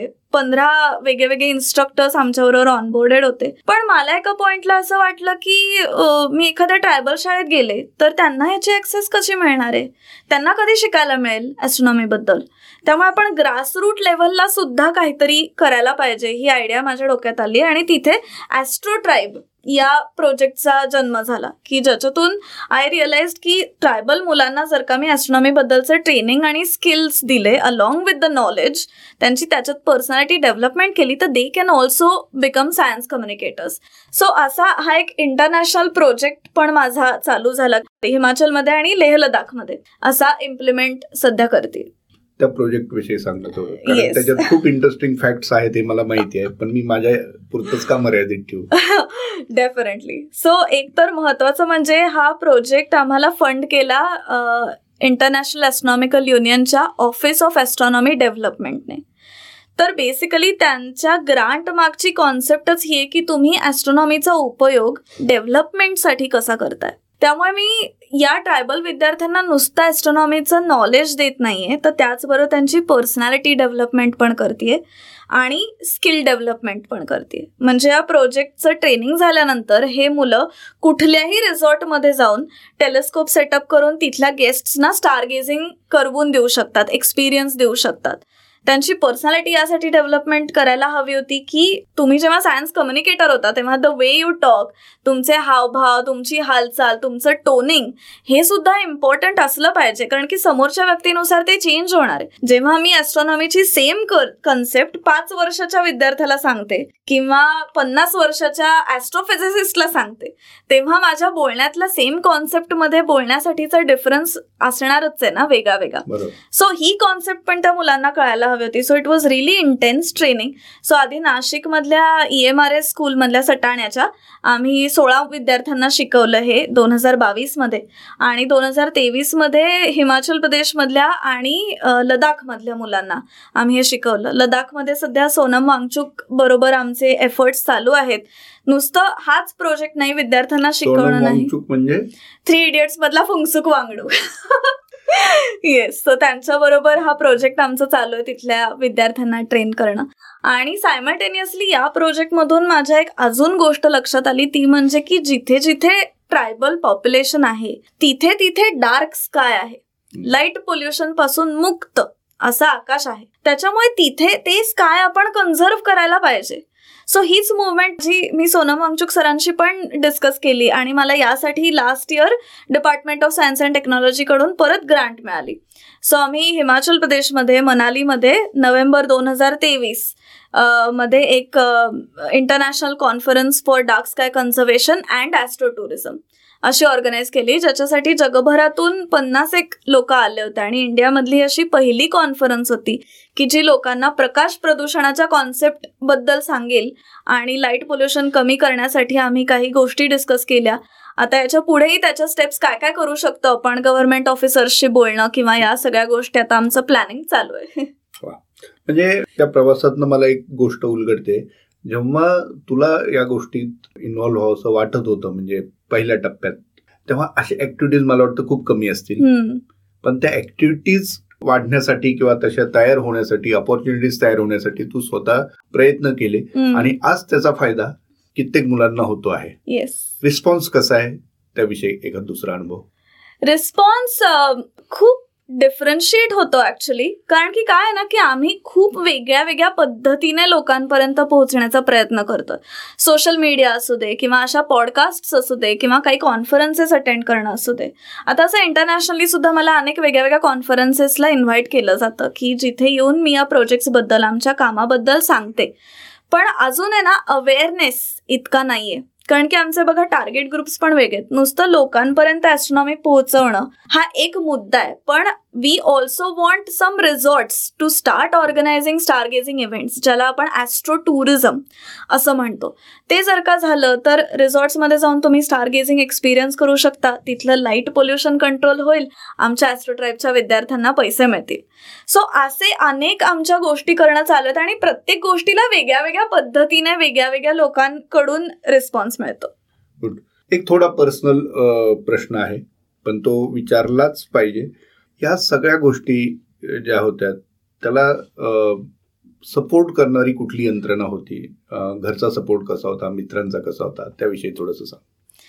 B: 15 वेगळे इन्स्ट्रक्टर्स आमच्याबरोबर ऑनबोर्डेड होते. पण मला एका पॉइंटला असं वाटलं की मी एखाद्या ट्रायबल शाळेत गेले तर त्यांना याची ॲक्सेस कशी मिळणार आहे, त्यांना कधी शिकायला मिळेल ॲस्ट्रॉनॉमीबद्दल. त्यामुळे आपण ग्रासरूट लेव्हलला सुद्धा काहीतरी करायला पाहिजे ही आयडिया माझ्या डोक्यात आली, आणि तिथे ॲस्ट्रो ट्राईब या प्रोजेक्टचा जन्म झाला, की ज्याच्यातून आय रिअलाइज की ट्रायबल मुलांना जर का मी ॲस्ट्रॉनॉमीबद्दलचं ट्रेनिंग आणि स्किल्स दिले अलॉंग विथ द नॉलेज, त्यांची त्याच्यात पर्सनॅलिटी डेव्हलपमेंट केली, तर they can also become science communicators. So असा हा एक इंटरनॅशनल प्रोजेक्ट पण माझा चालू झाला हिमाचलमध्ये आणि लेह लडाखमध्ये. असा इम्प्लिमेंट सध्या करते.
A: त्या प्रोजेक्ट विषयी सांगत होतो, कारण त्याच्यात खूप इंटरेस्टिंग फॅक्ट्स आहेत हे मला माहिती आहे, पण मी माझ्या पुरतच का मर्यादित ठेवू.
B: डेफिनेटली. सो एक तर महत्वाचं म्हणजे हा प्रोजेक्ट आम्हाला फंड केला इंटरनॅशनल ॲस्ट्रॉनॉमिकल युनियनच्या ऑफिस ऑफ ॲस्ट्रॉनॉमी डेव्हलपमेंटने. तर बेसिकली त्यांच्या ग्रांट मागची कॉन्सेप्टच ही आहे की तुम्ही ॲस्ट्रॉनॉमीचा उपयोग डेव्हलपमेंटसाठी कसा करताय. त्यामुळे मी या ट्रायबल विद्यार्थ्यांना नुसतं ॲस्ट्रॉनॉमीचं नॉलेज देत नाहीये, तर त्याचबरोबर त्यांची पर्सनॅलिटी डेव्हलपमेंट पण करते आणि स्किल डेव्हलपमेंट पण करते. म्हणजे या प्रोजेक्टचं ट्रेनिंग झाल्यानंतर हे मुलं कुठल्याही रिसॉर्टमध्ये जाऊन टेलिस्कोप सेटअप करून तिथल्या गेस्ट्सना स्टारगेझिंग करवून देऊ शकतात, एक्सपिरियन्स देऊ शकतात. त्यांची पर्सनॅलिटी यासाठी डेव्हलपमेंट करायला हवी होती की तुम्ही जेव्हा सायन्स कम्युनिकेटर होता तेव्हा द वे यू टॉक, तुमचे हावभाव, तुमची हालचाल, तुमचं टोनिंग हे सुद्धा इम्पॉर्टंट असलं पाहिजे, कारण की समोरच्या व्यक्तीनुसार ते चेंज होणार आहे. जेव्हा मी ॲस्ट्रॉनॉमीची सेम कन्सेप्ट 5 वर्षाच्या विद्यार्थ्याला सांगते किंवा 50 वर्षाच्या ॲस्ट्रोफिजिसिस्टला सांगते, तेव्हा माझ्या बोलण्यातल्या सेम कॉन्सेप्टमध्ये बोलण्यासाठीचा डिफरन्स असणारच आहे ना, वेगळा वेगळा. सो ही कॉन्सेप्ट पण त्या मुलांना कळायला हवी होती. So it was really intense training. So आधी नाशिकमधल्या EMRS स्कूलमधल्या सटाण्याच्या आम्ही 16 विद्यार्थ्यांना शिकवलं हे 2022 मध्ये, आणि 2023 मध्ये हिमाचल प्रदेशमधल्या आणि लडाखमधल्या मुलांना आम्ही हे शिकवलं. लडाखमध्ये सध्या सोनम वांगचुक बरोबर आमचे एफर्ट्स चालू आहेत. नुसतं हाच प्रोजेक्ट नाही, विद्यार्थ्यांना शिकवणं नाही.
A: म्हणजे
B: 3 इडियट्स मधला फुंगसुक वांगडू. येस. सो त्यांच्याबरोबर हा प्रोजेक्ट आमचा चालू आहे, तिथल्या विद्यार्थ्यांना ट्रेन करणं. आणि सायमल्टेनियसली या प्रोजेक्टमधून माझ्या एक अजून गोष्ट लक्षात आली, ती म्हणजे की जिथे जिथे ट्रायबल पॉप्युलेशन आहे तिथे तिथे डार्क स्काय आहे, लाईट पोल्युशन पासून मुक्त असं आकाश आहे. त्याच्यामुळे तिथे ते स्काय आपण कन्झर्व करायला पाहिजे. सो हीच मुवमेंट जी मी सोनम वांगचुक सरांशी पण डिस्कस केली आणि मला यासाठी last year department of science and टेक्नॉलॉजीकडून परत ग्रांट मिळाली. सो आम्ही हिमाचल प्रदेशमध्ये मनालीमध्ये नोव्हेंबर 2023 मध्ये एक international conference for dark sky conservation and astro tourism अशी ऑर्गनाईज केली, ज्याच्यासाठी जगभरातून 50 लोक आले होते आणि इंडियामधली अशी पहिली कॉन्फरन्स होती की जी लोकांना प्रकाश प्रदूषणाच्या कॉन्सेप्ट बद्दल सांगेल आणि लाईट पोल्युशन कमी करण्यासाठी आम्ही काही गोष्टी डिस्कस केल्या. आता याच्या पुढेही त्याच्या स्टेप्स काय काय करू शकतो आपण, गव्हर्नमेंट ऑफिसर्सशी बोलणं किंवा या सगळ्या गोष्टी आता आमचं प्लॅनिंग चालू आहे.
A: म्हणजे त्या प्रवासातनं मला एक गोष्ट उलगडते, जेव्हा तुला या गोष्टीत इन्व्हॉल्व्ह व्हावं असं वाटत होतं म्हणजे पहिल्या टप्प्यात, तेव्हा अशा ऍक्टिव्हिटीज मला वाटतं खूप कमी असतील. पण त्या ऍक्टिव्हिटीज वाढण्यासाठी किंवा तशा तयार होण्यासाठी, अपॉर्च्युनिटीज तयार होण्यासाठी तू स्वतः प्रयत्न केले आणि आज त्याचा फायदा कित्येक मुलांना होतो आहे. रिस्पॉन्स कसा आहे त्याविषयी एखादा दुसरा अनुभव?
B: रिस्पॉन्स खूप डिफरन्शिएट होतो ऍक्च्युली, कारण की काय आहे ना की आम्ही खूप वेगळ्या वेगळ्या पद्धतीने लोकांपर्यंत पोहोचण्याचा प्रयत्न करतोय. सोशल मीडिया असू दे किंवा अशा पॉडकास्ट असू दे किंवा काही कॉन्फरन्सेस अटेंड करणं असू दे. आता असं इंटरनॅशनली सुद्धा मला अनेक वेगळ्या वेगळ्या कॉन्फरन्सेसला इन्व्हाइट केलं जातं की जिथे येऊन मी या प्रोजेक्ट्सबद्दल, आमच्या कामाबद्दल सांगते. पण अजून आहे ना अवेअरनेस इतका नाहीये, कारण की आमचे बघा टार्गेट ग्रुप्स पण वेगळे. नुसतं लोकांपर्यंत ॲस्ट्रॉनॉमी पोहोचवणं हा एक मुद्दा आहे, पण we also want some resorts to start organizing stargazing events, ज्याला आपण ॲस्ट्रो टुरिझम असं म्हणतो. ते जर का झालं तर रिसॉर्ट्समध्ये जाऊन तुम्ही स्टारगेझिंग एक्सपिरियन्स करू शकता, तिथलं लाईट पोल्युशन कंट्रोल होईल, आमच्या ॲस्ट्रो ट्राईबच्या विद्यार्थ्यांना पैसे मिळतील. सो असे अनेक आमच्या गोष्टी करणं चालू आहेत आणि प्रत्येक गोष्टीला वेगळ्या वेगळ्या पद्धतीने वेगळ्या वेगळ्या लोकांकडून रिस्पॉन्स मिळतो.
A: एक थोडा पर्सनल प्रश्न आहे पण तो विचारलाच पाहिजे. या सगळ्या गोष्टी ज्या होत्या त्याला सपोर्ट करणारी कुठली यंत्रणा होती? घरचा सपोर्ट कसा होता, मित्रांचा कसा होता, त्याविषयी थोडंसं सांग.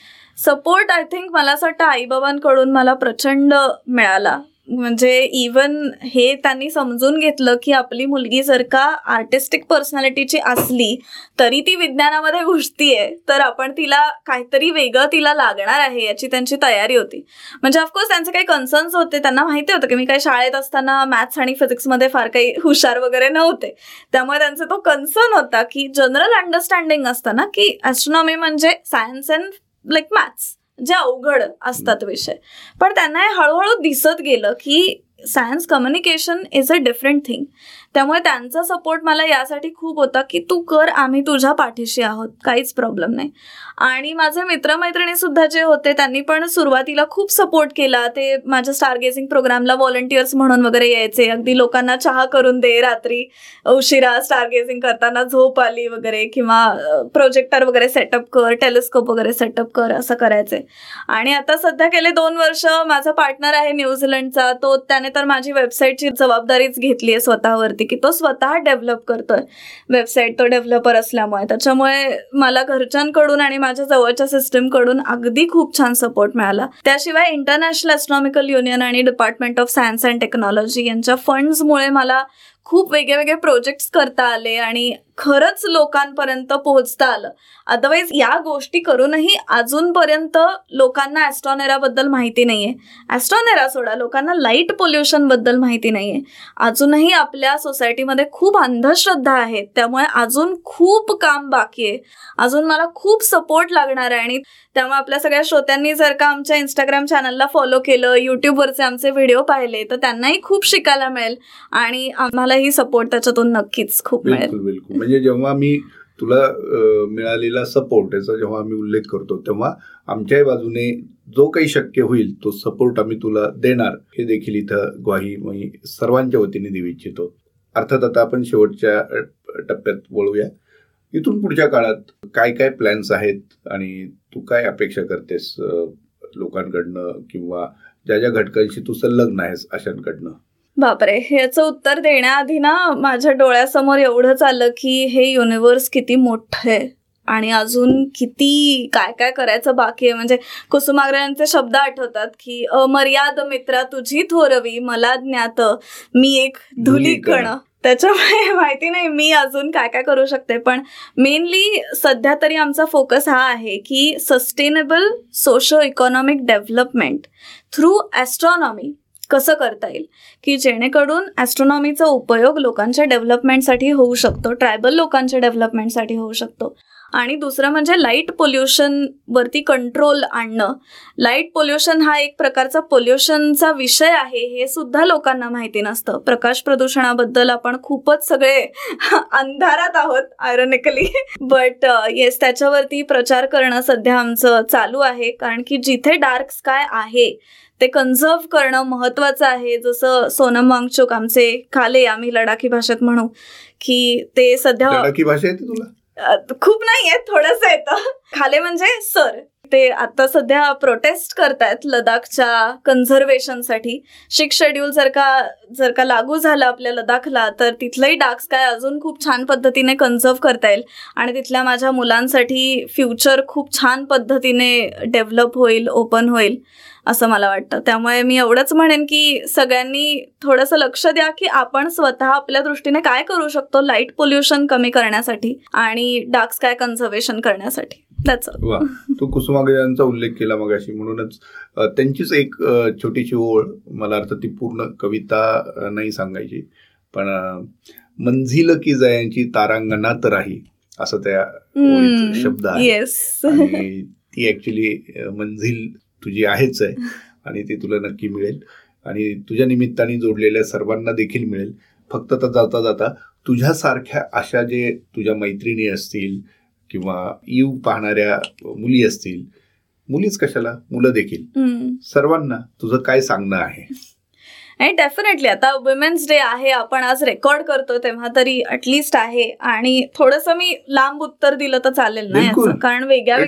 B: सपोर्ट आय थिंक मला असं वाटतं आईबाबांकडून मला प्रचंड मिळाला. म्हणजे इवन हे त्यांनी समजून घेतलं की आपली मुलगी जर का आर्टिस्टिक पर्सनॅलिटीची असली तरी ती विज्ञानामध्ये घुसतीये तर आपण तिला काहीतरी वेगळं तिला लागणार आहे याची त्यांची तयारी होती. म्हणजे ऑफकोर्स त्यांचे काही कन्सर्न्स होते, त्यांना माहिती होतं की मी काही शाळेत असताना मॅथ्स आणि फिजिक्समध्ये फार काही हुशार वगैरे नव्हते, त्यामुळे त्यांचा तो कन्सर्न होता की जनरल अंडरस्टँडिंग असतं ना की ॲस्ट्रॉनॉमी म्हणजे सायन्स अँड लाईक मॅथ्स जे अवघड असतात विषय. पण त्यांना हे हळूहळू दिसत गेलं की science communication is a different thing. त्यामुळे त्यांचा सपोर्ट मला यासाठी खूप होता की तू कर, आम्ही तुझ्या पाठीशी आहोत, काहीच प्रॉब्लेम नाही. आणि माझे मित्रमैत्रिणी सुद्धा जे होते त्यांनी पण सुरुवातीला खूप सपोर्ट केला. ते माझ्या स्टारगेझिंग प्रोग्रामला व्हॉलंटियर्स म्हणून वगैरे यायचे, अगदी लोकांना चहा करून दे, रात्री उशिरा स्टारगेझिंग करताना झोप आली वगैरे, किंवा प्रोजेक्टर वगैरे सेटअप कर, टेलिस्कोप वगैरे सेटअप कर, असं करायचे. आणि आता सध्या गेले 2 वर्ष माझा पार्टनर आहे न्यूझीलंडचा, तो त्याने तर माझी वेबसाईटची जबाबदारीच घेतली आहे स्वतःवरती की तो स्वतः डेव्हलप करतोय वेबसाईट, तो डेव्हलपर असल्यामुळे. त्याच्यामुळे मला घरच्यांकडून आणि माझ्या जवळच्या सिस्टीमकडून अगदी खूप छान सपोर्ट मिळाला. त्याशिवाय इंटरनॅशनल ॲस्ट्रॉनॉमिकल युनियन आणि department of science and technology यांच्या फंड्समुळे मला खूप वेगळे वेगळे प्रोजेक्ट्स करता आले आणि खरंच लोकांपर्यंत पोहोचता आलं. अदरवाईज या गोष्टी करूनही अजूनपर्यंत लोकांना ॲस्ट्रॉनेराबद्दल माहिती नाहीये. ॲस्ट्रॉनेरा सोडा, लोकांना लाईट पोल्युशनबद्दल माहिती नाहीये. अजूनही आपल्या सोसायटीमध्ये खूप अंधश्रद्धा आहेत, त्यामुळे अजून खूप काम बाकी आहे. अजून मला खूप सपोर्ट लागणार आहे. आणि त्यामुळे आपल्या सगळ्या श्रोत्यांनी जर का आमच्या इंस्टाग्राम चॅनलला फॉलो केलं, यूट्यूबवरचे आमचे व्हिडिओ पाहिले तर त्यांनाही खूप शिकायला मिळेल आणि आम्हालाही सपोर्ट त्याच्यातून नक्कीच खूप मिळेल.
A: बिलकुल. म्हणजे जेव्हा मी तुला मिळालेला सपोर्ट याचा जेव्हा आम्ही उल्लेख करतो तेव्हा आमच्याही बाजूने जो काही शक्य होईल तो सपोर्ट आम्ही तुला देणार, हे देखील इथं ग्वाही मी सर्वांच्या वतीने देऊ इच्छितो. अर्थात आता आपण शेवटच्या टप्प्यात वळूया. इथून पुढच्या काळात काय काय प्लॅन्स आहेत आणि तू काय अपेक्षा करतेस लोकांकडनं किंवा ज्या ज्या घटकांशी तू संलग्न आहेस अशांकडनं?
B: बापरे, याचं उत्तर देण्याआधी ना माझ्या डोळ्यासमोर एवढंच आलं की हे युनिव्हर्स किती मोठं आहे आणि अजून किती काय काय करायचं बाकी आहे. म्हणजे कुसुमाग्रजांचे शब्द आठवतात की अमर्याद मित्रा तुझी थोरवी, मला ज्ञात मी एक धुलीकण. त्याच्यामुळे माहिती नाही मी अजून काय काय करू शकते. पण मेनली सध्या तरी आमचा फोकस हा आहे की sustainable socio economic development through astronomy कसं करता येईल, की जेणेकरून ॲस्ट्रॉनॉमीचा उपयोग लोकांच्या डेव्हलपमेंटसाठी होऊ शकतो, ट्रायबल लोकांच्या डेव्हलपमेंटसाठी होऊ शकतो. आणि दुसरं म्हणजे लाईट पोल्युशनवरती कंट्रोल आणणं. लाईट पोल्युशन हा एक प्रकारचा पोल्युशनचा विषय आहे, हे सुद्धा लोकांना माहिती नसतं. प्रकाश प्रदूषणाबद्दल आपण खूपच सगळे अंधारात आहोत आयरॉनिकली, बट येस त्याच्यावरती प्रचार करणं सध्या आमचं चालू आहे. कारण की जिथे डार्क स्काय आहे ते कन्झर्व करणं महत्त्वाचं आहे. जसं सोनम वांगचुक आमचे खाले, आम्ही लडाखी भाषेत म्हणू, की ते सध्या
A: लडाखी भाषा येते तुला?
B: खूप नाहीये, थोडंसं येतं. खाले म्हणजे सर, ते आता सध्या प्रोटेस्ट करतायत लडाखच्या कन्झर्वेशनसाठी. 6 शेड्यूल जर का लागू झालं आपल्या लडाखला तर तिथलंही डार्क स्काय अजून खूप छान पद्धतीने कन्झर्व करता येईल आणि तिथल्या माझ्या मुलांसाठी फ्युचर खूप छान पद्धतीने डेव्हलप होईल, ओपन होईल असं मला वाटतं. त्यामुळे मी एवढंच म्हणेन की सगळ्यांनी थोडंसं लक्ष द्या की आपण स्वतः आपल्या दृष्टीने काय करू शकतो लाईट पोल्युशन कमी करण्यासाठी आणि डार्क स्काय कन्झर्वेशन करण्यासाठी.
A: वा, तू कुसुमाग्रजांचा उल्लेख केला मगाशी, म्हणूनच त्यांचीच एक छोटीशी ओळ, मला अर्थ ती पूर्ण कविता नाही सांगायची, पण मंझिल की जयांची तारांगणात राही असं त्या शब्द आहे. आणि ती ऍक्च्युली मंझिल तुझी आहेच आहे आणि ती तुला नक्की मिळेल आणि तुझ्या निमित्ताने जोडलेल्या सर्वांना देखील मिळेल. फक्त तर जाता जाता तुझ्यासारख्या अशा जे तुझ्या मैत्रिणी असतील किंवा यू पाहणाऱ्या मुली असतील, मुलीच कशाला, मुलं देखील, सर्वांना तुझं काय सांगणं आहे?
B: आणि डेफिनेटली आता वुमेन्स डे आहे, आपण आज रेकॉर्ड करतो तेव्हा तरी ॲटलिस्ट आहे. आणि थोडंसं मी लांब उत्तर दिलं तर चालेल ना याचं, कारण वेगळ्या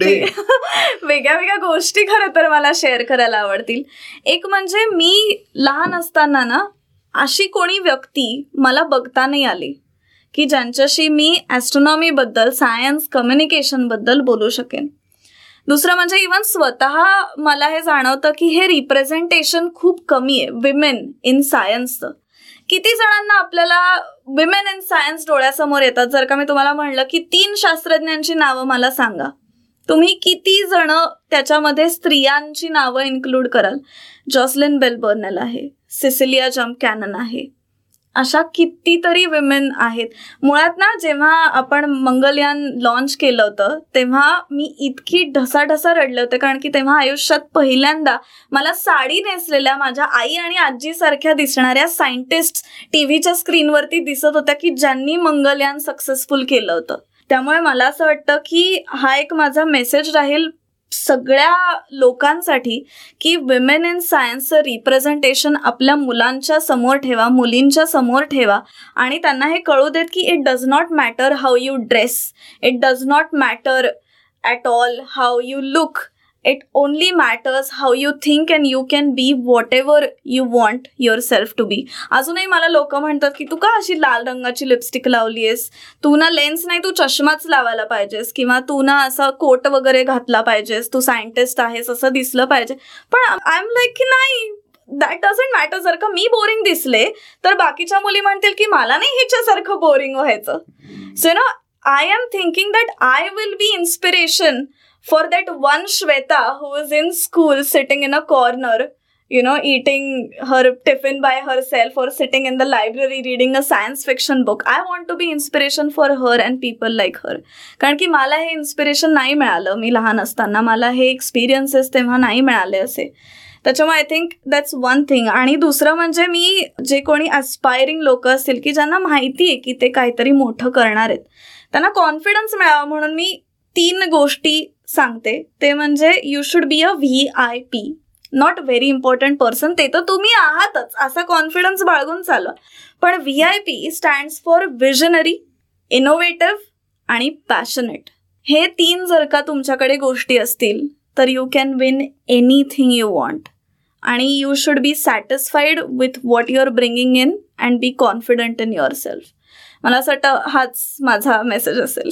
B: वेगळ्या गोष्टी खरं तर मला शेअर करायला आवडतील. एक म्हणजे मी लहान असताना ना अशी कोणी व्यक्ती मला बघता नाही आली की ज्यांच्याशी मी ॲस्ट्रॉनॉमीबद्दल, सायन्स, कम्युनिकेशनबद्दल बोलू शकेन. दुसरं म्हणजे इव्हन स्वतः मला हे जाणवतं की हे रिप्रेझेंटेशन खूप कमी आहे विमेन इन सायन्सचं. किती जणांना आपल्याला विमेन इन सायन्स डोळ्यासमोर येतात? जर का मी तुम्हाला म्हणलं की 3 शास्त्रज्ञांची नावं मला सांगा, तुम्ही किती जण त्याच्यामध्ये स्त्रियांची नावं इन्क्लूड कराल? जॉसलिन बेल बर्नेल आहे, सिसिलिया जम्प कॅनन आहे, अशा कितीतरी विमेन आहेत. मुळात ना जेव्हा आपण मंगलयान लॉन्च केलं होतं तेव्हा मी इतकी ढसाढसा रडले होते, कारण की तेव्हा आयुष्यात पहिल्यांदा मला साडी नेसलेल्या माझ्या आई आणि आजीसारख्या दिसणाऱ्या सायंटिस्ट टीव्हीच्या स्क्रीनवरती दिसत होत्या की ज्यांनी मंगलयान सक्सेसफुल केलं होतं. त्यामुळे मला असं वाटतं की हा एक माझा मेसेज राहील सगळ्या लोकांसाठी की विमेन इन सायन्सचं रिप्रेझेंटेशन आपल्या मुलांच्या समोर ठेवा, मुलींच्या समोर ठेवा आणि त्यांना हे कळू देत की it does not matter how you dress, it does not matter at all how you look, it only matters how you think and you can be whatever you want yourself to be. अजूनही मला लोक म्हणतात की तू का अशी लाल रंगाची lipstick लावली आहेस, तू ना लेन्स नाही तू चष्माच लावायला पाहिजेस, किंवा तू ना असा कोट वगैरे घातला पाहिजेस, तू सायंटिस्ट आहेस असं दिसलं पाहिजे. पण आय एम लाईक की नाही, दॅट डझंट मॅटर. जर का मी बोरिंग दिसले तर बाकीच्या मुली म्हणतील की मला नाही हिच्यासारखं बोरिंग व्हायचं. So no I am thinking that I will be inspiration for that one Shweta who was in school sitting in a corner, you know, eating her tiffin by herself or sitting in the library reading a science fiction book. I want to be inspiration for her and people like her. कारण की मला हे inspiration नाही मिळालं मी लहान असताना, मला हे एक्सपिरियन्सेस तेव्हा नाही मिळाले असे. त्याच्यामुळे I think that's one thing. आणि दुसरं म्हणजे मी जे कोणी ॲस्पायरिंग लोक असतील की ज्यांना माहिती आहे की ते काहीतरी मोठं करणार आहेत, त्यांना कॉन्फिडन्स मिळावा म्हणून मी 3 गोष्टी सांगते. ते म्हणजे you should be a VIP, not very important person, ते तर तुम्ही आहातच, असा कॉन्फिडन्स बाळगून चालवा. पण VIP stands for visionary, innovative आणि पॅशनेट. हे 3 जर का तुमच्याकडे गोष्टी असतील तर you can win anything you want. आणि you should be satisfied with what you are bringing in and be confident in yourself. मला असं वाटतं हाच माझा मेसेज असेल.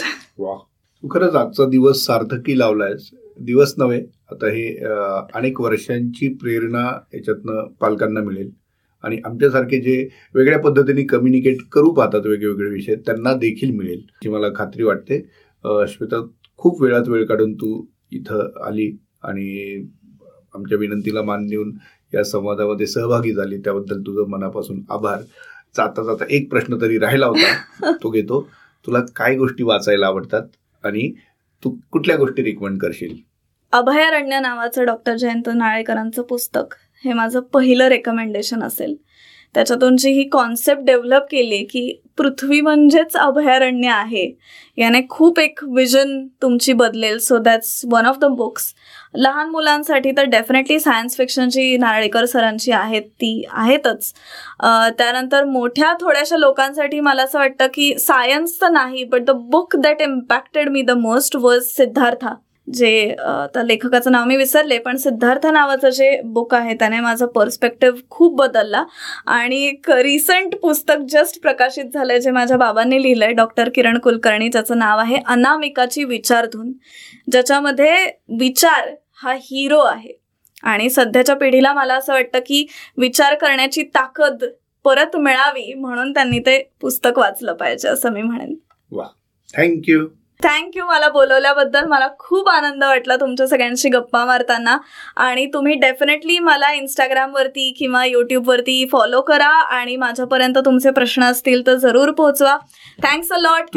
A: तू खरंच आजचा दिवस सार्थकी लावलायस. दिवस नव्हे, आता हे अनेक वर्षांची प्रेरणा याच्यातनं पालकांना मिळेल, आणि आमच्यासारखे जे वेगळ्या पद्धतीने कम्युनिकेट करू पाहतात वेगवेगळे विषय त्यांना देखील मिळेल ही मला खात्री वाटते. श्वेता, खूप वेळात वेळ काढून तू इथं आली आणि आमच्या विनंतीला मान देऊन या संवादामध्ये सहभागी झाली त्याबद्दल तुझं मनापासून आभार. जाता जाता एक प्रश्न तरी राहिला होता, तो घेतो. तुला काय गोष्टी वाचायला आवडतात आणि तू कुठल्या गोष्टी रिकमेंड करशील?
B: अभयारण्य नावाचं डॉक्टर जयंत नारळीकरांचं पुस्तक हे माझं पहिलं रेकमेंडेशन असेल. त्याच्यातून जी ही कॉन्सेप्ट डेव्हलप केली की पृथ्वी म्हणजेच अभयारण्य आहे, याने खूप एक विजन तुमची बदलेल. So that's one of the books. लहान मुलांसाठी तर डेफिनेटली सायन्स फिक्शन जी नारळीकर सरांची आहेत ती आहेतच. त्यानंतर मोठ्या थोड्याशा लोकांसाठी मला असं वाटतं की सायन्स तर नाही, but the book that impacted me the most was Siddhartha. जे त्या लेखकाचं नाव मी विसरले, पण सिद्धार्थ नावाचं जे बुक आहे त्याने माझा पर्स्पेक्टिव्ह खूप बदलला. आणि एक रिसेंट पुस्तक जस्ट प्रकाशित झालंय जे माझ्या बाबांनी लिहिलंय, डॉक्टर किरण कुलकर्णी, ज्याचं नाव आहे अनामिकाची विचारधून, ज्याच्यामध्ये विचार हा हिरो आहे. आणि सध्याच्या पिढीला मला असं वाटतं की विचार करण्याची ताकद परत मिळावी म्हणून त्यांनी ते पुस्तक वाचलं पाहिजे असं मी म्हणेन.
A: वा, थँक्यू.
B: मला बोलवल्याबद्दल. मला खूप आनंद वाटला तुमच्या सगळ्यांशी गप्पा मारताना. आणि तुम्ही डेफिनेटली मला इंस्टाग्रामवरती किंवा यूट्यूबवरती फॉलो करा आणि माझ्यापर्यंत तुमचे प्रश्न असतील तर जरूर पोहोचवा. Thanks a lot.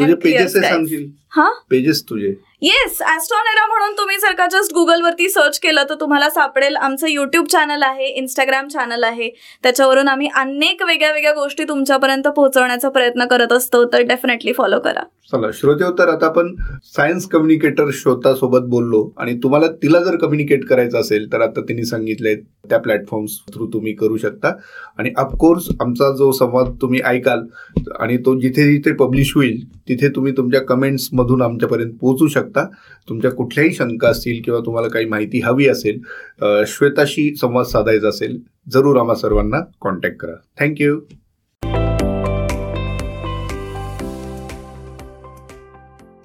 A: पेजेस तुझे?
B: येस, ॲस्ट्रॉनेरा म्हणून तुम्ही जर का जस्ट गुगलवरती सर्च केलं तर तुम्हाला सापडेल. आमचं यूट्यूब चॅनल आहे, इंस्टाग्राम चॅनल आहे, त्याच्यावरून आम्ही अनेक वेगळ्या वेगळ्या गोष्टी तुमच्यापर्यंत पोहोचवण्याचा प्रयत्न करत असतो, तर डेफिनेटली फॉलो करा.
A: चला श्रोते, तर आता आपण सायन्स कम्युनिकेटर श्रोता सोबत बोललो आणि तुम्हाला तिला जर कम्युनिकेट करायचं असेल तर आता तिने सांगितलंय त्या प्लॅटफॉर्म्स थ्रू तुम्ही करू शकता. आणि ऑफकोर्स आमचा जो संवाद तुम्ही ऐकाल आणि तो जिथे जिथे पब्लिश होईल तिथे तुम्ही तुमच्या कमेंट्समधून आमच्यापर्यंत पोहोचू शकता. तुमच्या कुठल्याही शंका असतील किंवा तुम्हाला काही माहिती हवी असेल, श्वेताशी संवाद साधायचा असेल, जरूर आम्हा सर्वांना कॉन्टॅक्ट करा. थँक्यू.